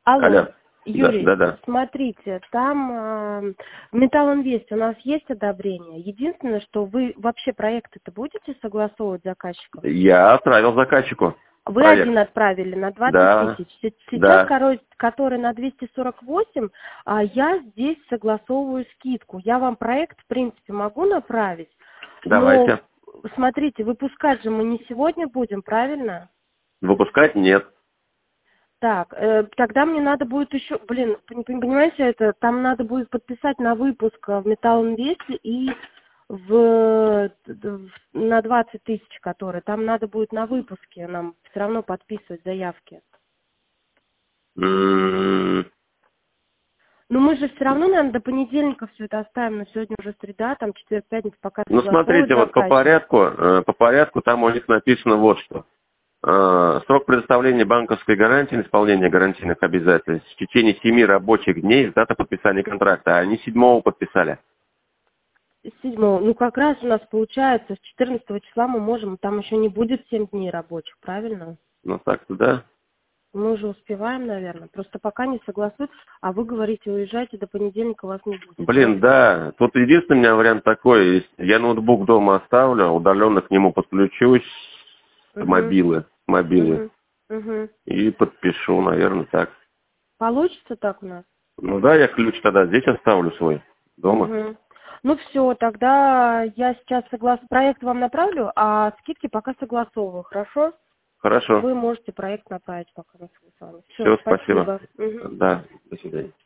Алло, Алло. Юрий, Да. смотрите, там в Металлинвесте у нас есть одобрение. Единственное, что вы вообще проекты-то будете согласовывать с заказчиком? Я отправил заказчику Вы проект. один отправили на 20 Да, тысяч. Сейчас, да. который на 248, я здесь согласовываю скидку. Я вам проект, в принципе, могу направить, но Давайте. смотрите, выпускать же мы не сегодня будем, правильно? Выпускать нет. Так, тогда мне надо будет еще, понимаете, там надо будет подписать на выпуск в Металлинвесте и на 20 тысяч, которые, там надо будет на выпуске нам все равно подписывать заявки. М, Но мы же все равно, наверное, до понедельника все это оставим, но сегодня уже среда, там четверг, пятница, пока Ну, согласовывать смотрите, вот заказчик. по порядку там у них написано вот что. Срок предоставления банковской гарантии на исполнение гарантийных обязательств в течение 7 рабочих дней с даты подписания контракта. А они 7-го подписали. 7-го, ну как раз у нас получается, с 14 числа мы можем, там еще не будет 7 дней рабочих, правильно? Ну, так-то да. Мы уже успеваем, наверное. Просто пока не согласуют, а вы говорите, уезжайте, до понедельника вас не будет, Блин, да. Тут единственный у меня вариант такой. Я ноутбук дома оставлю, удаленно к нему подключусь с Угу, мобилы. угу, угу. И подпишу, наверное, так. Получится так у нас? Ну да, я ключ тогда здесь оставлю свой, дома. Угу. Ну все, тогда я сейчас проект вам направлю, а скидки пока согласовываю, хорошо? Хорошо. Вы можете проект направить пока на согласование. Все, Все, спасибо. спасибо. Мгм. Да, до свидания.